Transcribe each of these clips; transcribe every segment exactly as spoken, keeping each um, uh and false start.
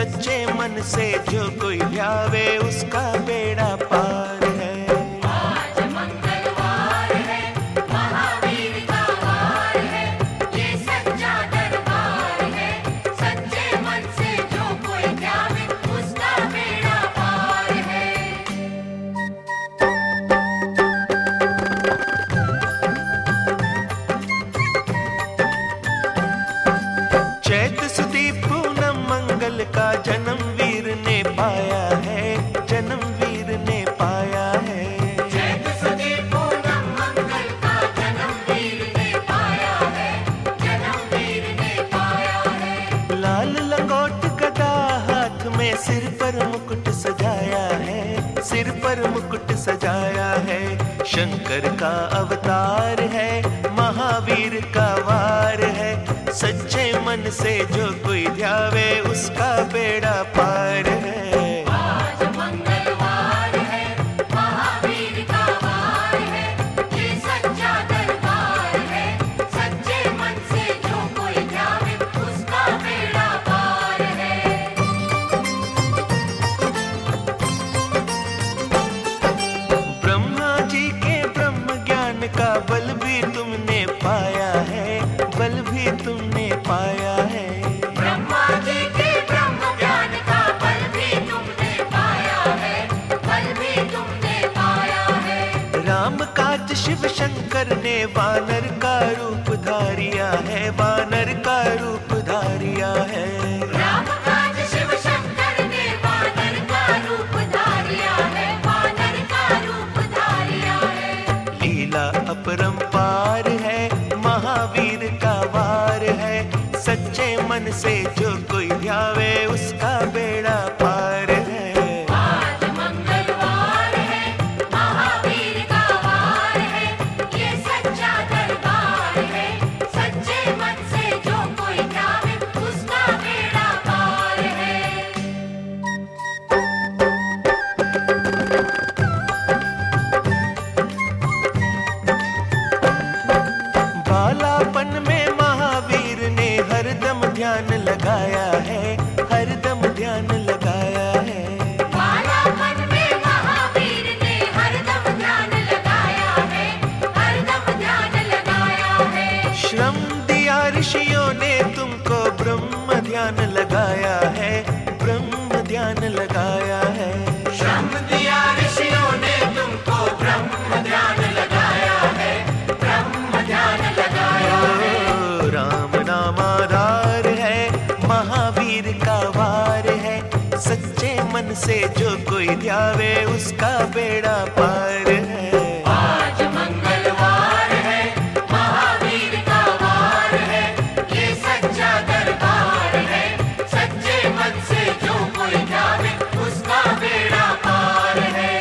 सच्चे मन से जो कोई ध्यावे उसका बेड़ा पार है। आज मंगलवार है, महावीर का वार है, ये सच्चा दरबार है। सच्चे मन से जो कोई ध्यावे उसका बेड़ा पार है। चैत सुदीप पूनम मंगल का जन्म वीर ने पाया है, जन्म वीर ने पाया है। चैत सुदीप पूनम मंगल का जन्म वीर ने पाया है, जन्म वीर ने पाया है। लाल लंगोट गदा हाथ में सिर पर मुकुट सजाया है, सिर पर मुकुट सजाया है। शंकर का अवतार है, महावीर का वार है। सच्चे मन से जो कोई ध्यावे उसका बेड़ा पार है। आज मंगलवार है, महावीर का वार है, ये सच्चा दरबार है। सच्चे मन से जो कोई ध्यावे उसका बेड़ा पार है। ब्रह्मा जी के ब्रह्म ज्ञान का बल भी तुमने पाया है, बल भी तुमने पाया है। ब्रह्मा जी के ब्रह्म ज्ञान का बल भी तुमने पाया है, बल भी तुमने पाया है। राम काज शिव शंकर ने वानर का रूप धारिया है, वानर का रूप धारिया है। राम काज शिव शंकर ने वानर का रूप धारिया है, वानर का रूप धारिया है। लीला अपरंपार है, महावीर का वार है। सच्चे मन से जो कोई ध्यावे उसका बेड़ा पार है। आज मंगलवार है, महावीर का वार है, ये सच्चा दरबार है। सच्चे मन से जो कोई ध्यावे उसका बेड़ा पार है। बालापन में महावीर ने हरदम ध्यान लगाया है, हरदम ध्यान लगाया है। बालापन में महावीर ने हरदम ध्यान लगाया है, हरदम ध्यान लगाया है। श्रम दिया ऋषियों ने तुमको ब्रह्म ध्यान लगाया है, ब्रह्म ध्यान लगाया है। श्रम दिया ऋषियों ने तुमको ब्रह्म ध्यान लगाया है, ब्रह्म ध्यान लगाया है। ओ, राम नाम आधार है, महावीर का वार है। सच्चे मन से जो कोई ध्यावे उसका बेड़ा पार है। आज मंगलवार है, महावीर का वार है, ये सच्चा दरबार है। सच्चे मन से जो कोई ध्यावे उसका बेड़ा पार है।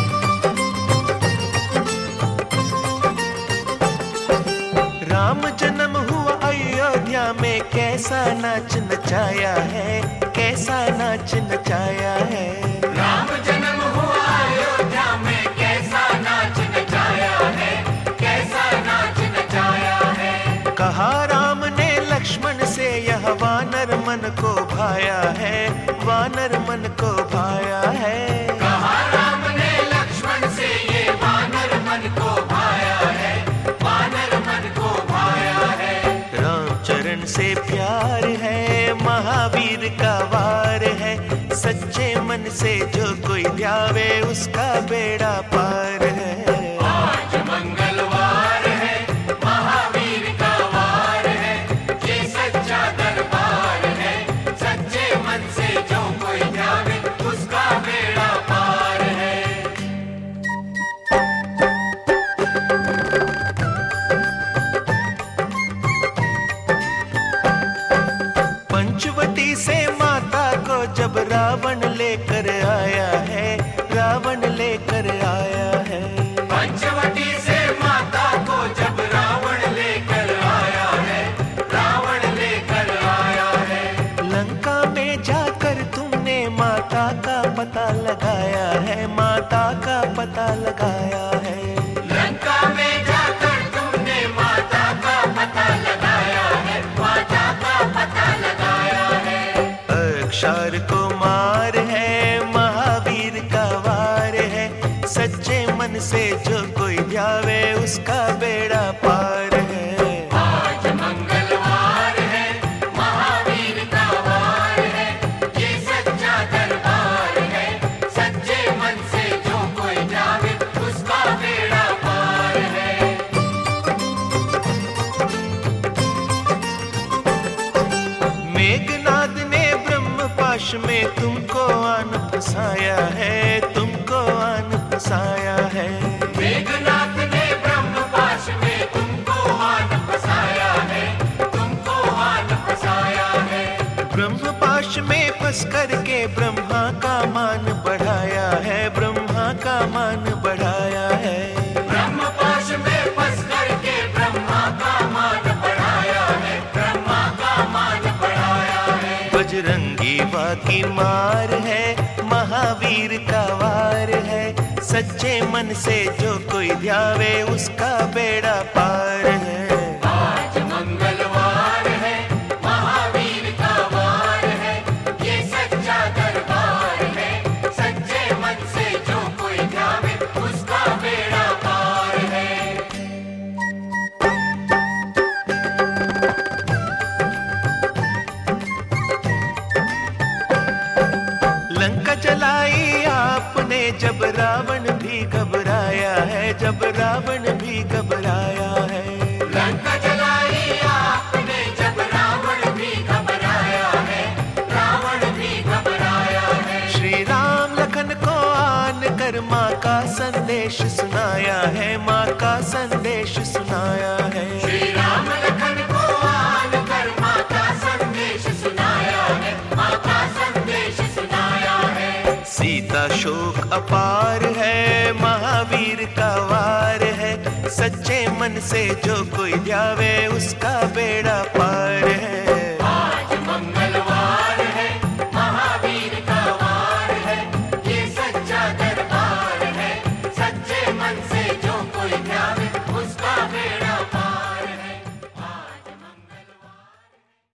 राम जन्म हुआ अयोध्या में, कैसा नाच नचाया है, कैसा नाच नचाया है। राम जन्म हुआ अयोध्या में, कैसा नाच नचाया है, कैसा नाच नचाया है। कहा राम ने लक्ष्मण से यह वानर मन को भाया है, वानर मन को भाया है। कहा राम ने लक्ष्मण से ये वानर मन को भाया है, वानर मन को भाया है। राम चरण से प्यार है, महावीर का वार है। सच्चे मन से जो कोई ध्यावे उसका बेड़ा पार है। आज मंगलवार है, महावीर का वार है, ये सच्चा दरबार है। सच्चे मन से जो कोई ध्यावे उसका बेड़ा पार है। पंचवटी से माता को जब रावण लेकर आया है, रावण लेकर आया है। पंचवटी से माता को जब रावण लेकर आया है, रावण लेकर आया है। लंका में जाकर तुमने माता का पता लगाया है, माता का पता लगाया है। लंका में जाकर तुमने माता का पता लगाया है, माता का पता लगाया है। अक्षर को हमार है, महावीर का वार है। सच्चे मन से जो कोई ध्यावे उसका बेड़ा पार है। आज मंगलवार है, महावीर का वार है, ये सच्चा दरबार है। सच्चे मन से जो कोई जावे उसका बेड़ा पार है। मेघनाद ने ब्रह्म पाश में तुमको आन फसाया है, तुमको आन फसाया है। मेघनाथ ने ब्रह्म पाश में तुमको आन फसाया है, तुमको आन फसाया है। ब्रह्म पाश में फंस करके ब्रह्मा का मान बढ़ाया है, ब्रह्मा का मान बढ़ाया है। ब्रह्म पाश में फंस करके ब्रह्मा का मान बढ़ाया है, ब्रह्मा का मान बढ़ाया है। बजरंगी बाकी मार है, महावीर का वार है। सच्चे मन से जो कोई ध्यावे उसका बेड़ा पार है। आज मंगलवार है, महावीर का वार है, ये सच्चा दरबार है। सच्चे मन से जो कोई ध्यावे उसका बेड़ा पार है। लंका जलाई आपने जब रावण भी घबराया है, जब रावण भी घबराया है। लंका जलाई आपने जब रावण भी घबराया है, रावण भी घबराया है। श्री राम लखन को आन कर माँ का संदेश सुनाया है, माँ का संदेश सुनाया है। श्री राम लखन को आन कर माँ का संदेश सुनाया है, माँ का संदेश सुनाया है। सीता शोक अपार है, महावीर का वार है। सच्चे मन से जो कोई ध्यावे उसका बेड़ा पार है।